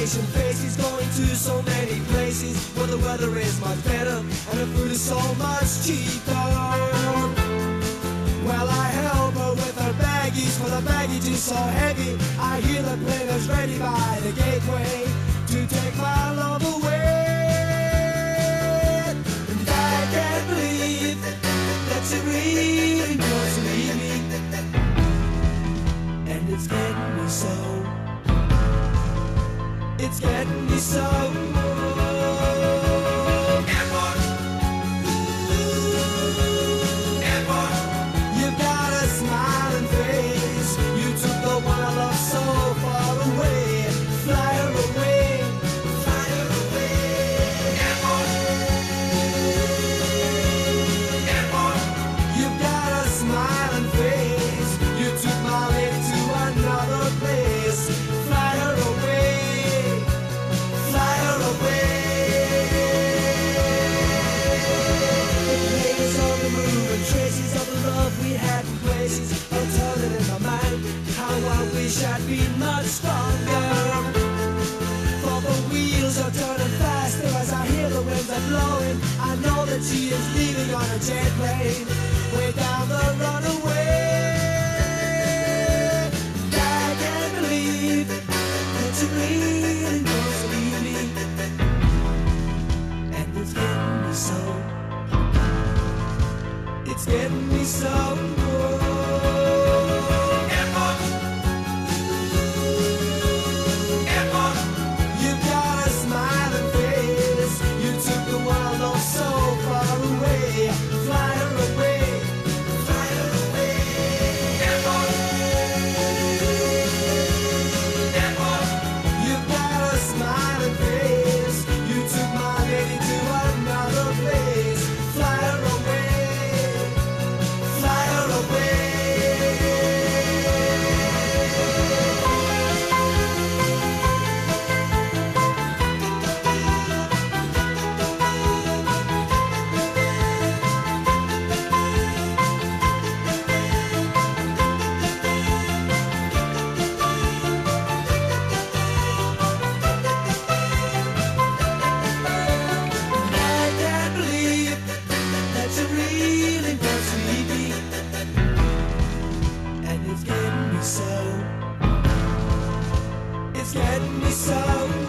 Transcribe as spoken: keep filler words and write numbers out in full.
vacation faces, going to so many places where the weather is much better and the food is so much cheaper. Well, I help her with her baggies, for the baggage is so heavy. I hear the plane is ready by the gateway to take my love away. And I can't believe that she really wants to leave me, and it's getting me so. It's getting me so. Airport. Airport. You've got a smiling face. You took the one I love so far away. Fly her away. Fly her away. Airport. Airport. You've got a smiling face. You took my lady to another place. Fly her away. Traces of the love we had in places are turning in my mind. How I wish I'd been much stronger. For the wheels are turning faster as I hear the winds are blowing. I know that she is leaving on a jet plane way down the runaway. I can't believe that she really wants to leave me, and it's getting me so. It's getting me so. Airport. Airport. You've got a smiling face. You took the one I love so far away. Fly her away. Fly her away. Airport. Airport. You've got a smiling face. You took my lady to another place. Fly her away. It's getting me so.